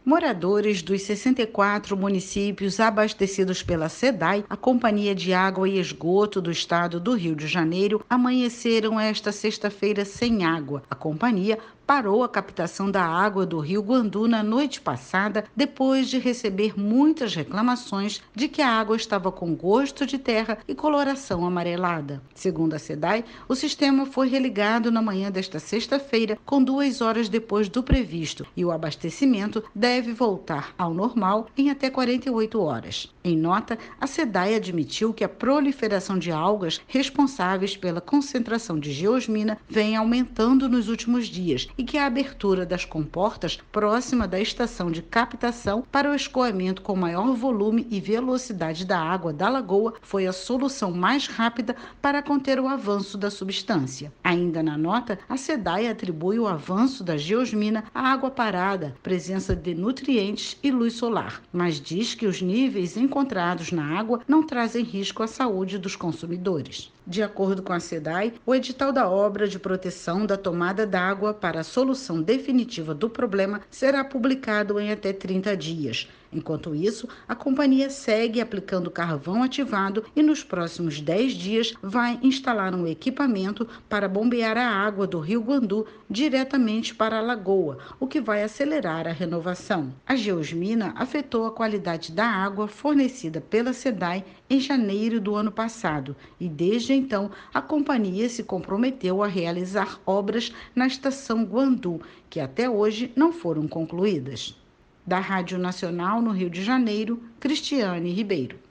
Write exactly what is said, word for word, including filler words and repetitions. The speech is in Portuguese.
Moradores dos sessenta e quatro municípios abastecidos pela SEDAI, a Companhia de Água e Esgoto do Estado do Rio de Janeiro, amanheceram esta sexta-feira sem água. A companhia parou a captação da água do Rio Guandu na noite passada, depois de receber muitas reclamações de que a água estava com gosto de terra e coloração amarelada. Segundo a SEDAI, o sistema foi religado na manhã desta sexta-feira, com duas horas depois do previsto, e o abastecimento deve deve voltar ao normal em até quarenta e oito horas. Em nota, a SEDAI admitiu que a proliferação de algas responsáveis pela concentração de geosmina vem aumentando nos últimos dias e que a abertura das comportas próxima da estação de captação para o escoamento com maior volume e velocidade da água da lagoa foi a solução mais rápida para conter o avanço da substância. Ainda na nota, a SEDAI atribui o avanço da geosmina à água parada, presença de nutrientes e luz solar, mas diz que os níveis encontrados na água não trazem risco à saúde dos consumidores. De acordo com a SEDAI, o edital da obra de proteção da tomada d'água para a solução definitiva do problema será publicado em até trinta dias. Enquanto isso, a companhia segue aplicando carvão ativado e nos próximos dez dias vai instalar um equipamento para bombear a água do Rio Guandu diretamente para a lagoa, o que vai acelerar a renovação. A geosmina afetou a qualidade da água fornecida pela SEDAI em janeiro do ano passado e, desde então, a companhia se comprometeu a realizar obras na estação Guandu, que até hoje não foram concluídas. Da Rádio Nacional no Rio de Janeiro, Cristiane Ribeiro.